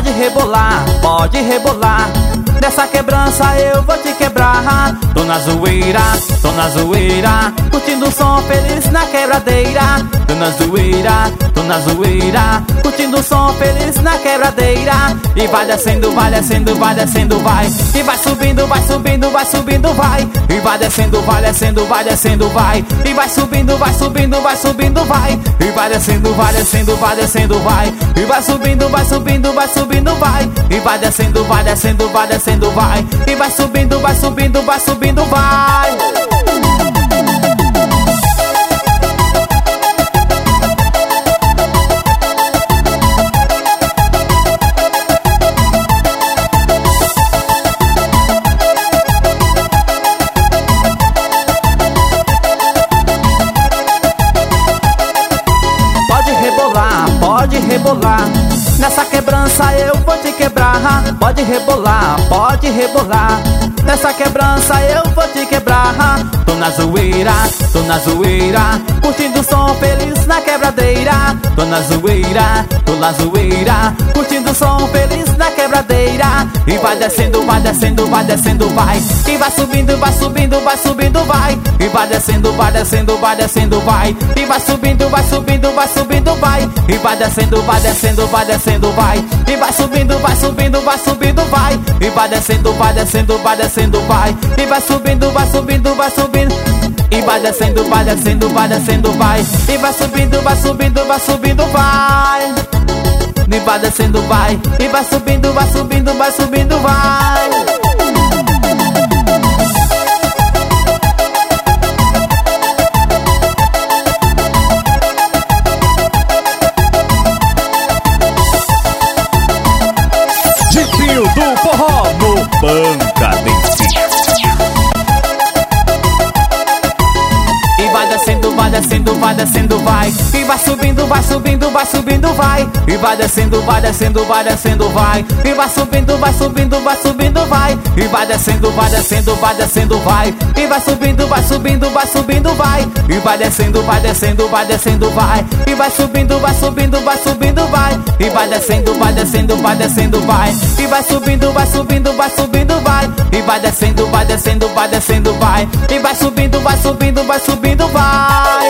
pode rebolar, pode rebolar. Nessa quebrança eu vou te quebrar. Tô na zoeira, curtindo o som feliz na quebradeira. Tô na zoeira, curtindo o som feliz na quebradeira. E vai descendo, vai descendo, vai descendo, vai. E vai subindo, vai subindo, vai subindo, vai. E vai descendo, vai descendo, vai descendo, vai. E vai subindo, vai subindo, vai subindo, vai. E vai descendo, vai descendo, vai descendo, vai. E vai subindo, vai subindo, vai subindo, vai. E vai descendo, vai descendo, vai descendo, vai. E vai subindo, vai subindo, vai subindo, vai. Pode rebolar, nessa quebrança eu vou te quebrar. Pode rebolar, nessa quebrança eu vou te quebrar. Tô na zoeira, curtindo o som feliz na quebradeira. Tô na zoeira, curtindo o som feliz na quebradeira. E vai descendo, vai descendo, vai descendo, vai. E vai subindo, vai subindo, vai subindo, vai. E vai descendo, vai descendo, vai descendo, vai. E vai subindo, vai subindo, vai subindo, vai. E vai descendo, vai descendo, vai descendo, vai. E vai subindo, vai subindo, vai subindo, vai. E vai descendo, vai descendo, vai descendo, vai. E vai subindo, vai subindo, vai subindo. E vai descendo, vai descendo, vai descendo, vai. E vai subindo, vai subindo, vai subindo, vai. E vai descendo, vai. E vai subindo, vai subindo, vai subindo, vai. Do forró no Bancadense. E vai descendo, vai descendo, vai descendo, vai. E vai subindo, vai subindo, vai subindo, vai. E vai descendo, vai descendo, vai descendo, vai. E vai subindo, vai subindo, vai subindo, vai. E vai descendo, vai descendo, vai descendo, vai. E vai subindo, vai subindo, vai subindo, vai. E vai descendo, vai descendo, vai descendo, vai. E vai subindo, vai subindo, vai subindo, vai. E vai descendo, vai descendo, vai descendo, vai. E vai subindo, vai subindo, vai subindo, vai. E vai descendo, vai descendo, vai descendo, vai. E vai subindo, vai subindo, vai subindo, vai.